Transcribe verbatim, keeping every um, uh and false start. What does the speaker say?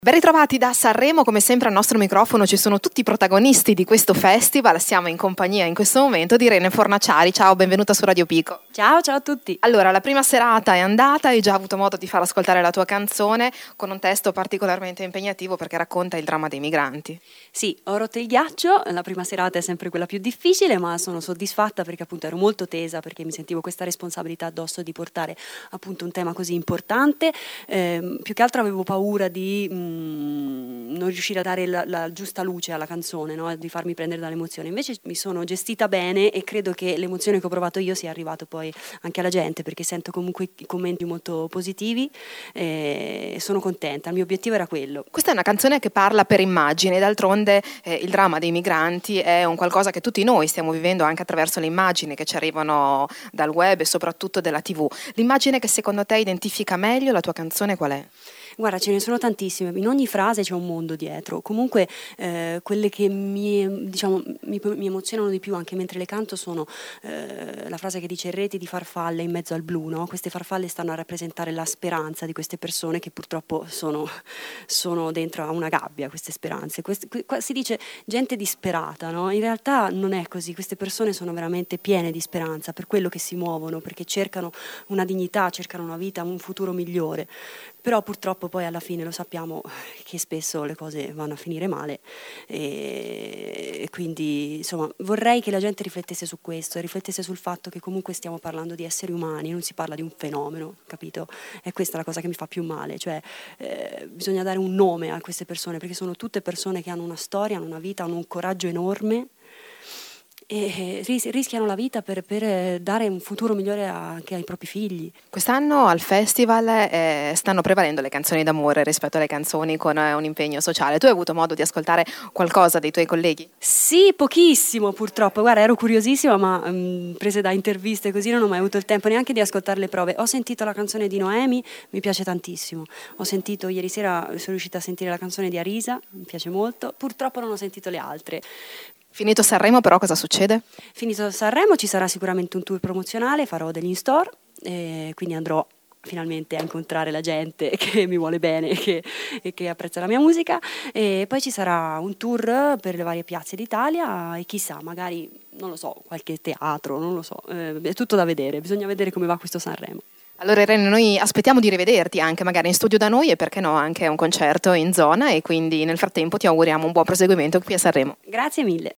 Ben ritrovati da Sanremo, come sempre al nostro microfono ci sono tutti i protagonisti di questo festival, siamo in compagnia in questo momento di Irene Fornaciari. Ciao, benvenuta su Radio Pico. Ciao, ciao a tutti. Allora, la prima serata è andata, hai già avuto modo di far ascoltare la tua canzone con un testo particolarmente impegnativo perché racconta il dramma dei migranti. Sì, ho rotto il ghiaccio, la prima serata è sempre quella più difficile, ma sono soddisfatta perché appunto ero molto tesa, perché mi sentivo questa responsabilità addosso di portare appunto un tema così importante. Eh, più che altro avevo paura di mh, non riuscire a dare la, la giusta luce alla canzone, no? Di farmi prendere dall'emozione. Invece mi sono gestita bene e credo che l'emozione che ho provato io sia arrivato poi anche alla gente, perché sento comunque i commenti molto positivi e sono contenta. Il mio obiettivo era quello. Questa è una canzone che parla per immagini, d'altronde eh, il dramma dei migranti è un qualcosa che tutti noi stiamo vivendo anche attraverso le immagini che ci arrivano dal web e soprattutto dalla tivù. L'immagine che secondo te identifica meglio la tua canzone qual è? Guarda, ce ne sono tantissime, in ogni frase c'è un mondo dietro. Comunque eh, quelle che mi, diciamo, mi, mi emozionano di più anche mentre le canto sono eh, la frase che dice reti di farfalle in mezzo al blu, no? Queste farfalle stanno a rappresentare la speranza di queste persone che purtroppo sono, sono dentro a una gabbia, queste speranze. Queste, qua si dice gente disperata, no? In realtà non è così, queste persone sono veramente piene di speranza per quello che si muovono, perché cercano una dignità, cercano una vita, un futuro migliore. Però purtroppo poi alla fine lo sappiamo che spesso le cose vanno a finire male e quindi insomma vorrei che la gente riflettesse su questo e riflettesse sul fatto che comunque stiamo parlando di esseri umani, non si parla di un fenomeno, capito? E questa è la cosa che mi fa più male, cioè eh, bisogna dare un nome a queste persone perché sono tutte persone che hanno una storia, hanno una vita, hanno un coraggio enorme e rischiano la vita per, per dare un futuro migliore anche ai propri figli. Quest'anno al festival eh, stanno prevalendo le canzoni d'amore rispetto alle canzoni con eh, un impegno sociale. Tu hai avuto modo di ascoltare qualcosa dei tuoi colleghi? Sì, pochissimo purtroppo. Guarda, ero curiosissima, ma um, prese da interviste così non ho mai avuto il tempo neanche di ascoltare le prove. Ho sentito la canzone di Noemi, mi piace tantissimo. Ho sentito ieri sera, sono riuscita a sentire la canzone di Arisa, mi piace molto. Purtroppo non ho sentito le altre. Finito Sanremo però cosa succede? Finito Sanremo ci sarà sicuramente un tour promozionale, farò degli in-store, e quindi andrò finalmente a incontrare la gente che mi vuole bene e che, e che apprezza la mia musica e poi ci sarà un tour per le varie piazze d'Italia e chissà, magari, non lo so, qualche teatro, non lo so, eh, è tutto da vedere, bisogna vedere come va questo Sanremo. Allora Irene, noi aspettiamo di rivederti anche magari in studio da noi e perché no anche un concerto in zona e quindi nel frattempo ti auguriamo un buon proseguimento qui a Sanremo. Grazie mille.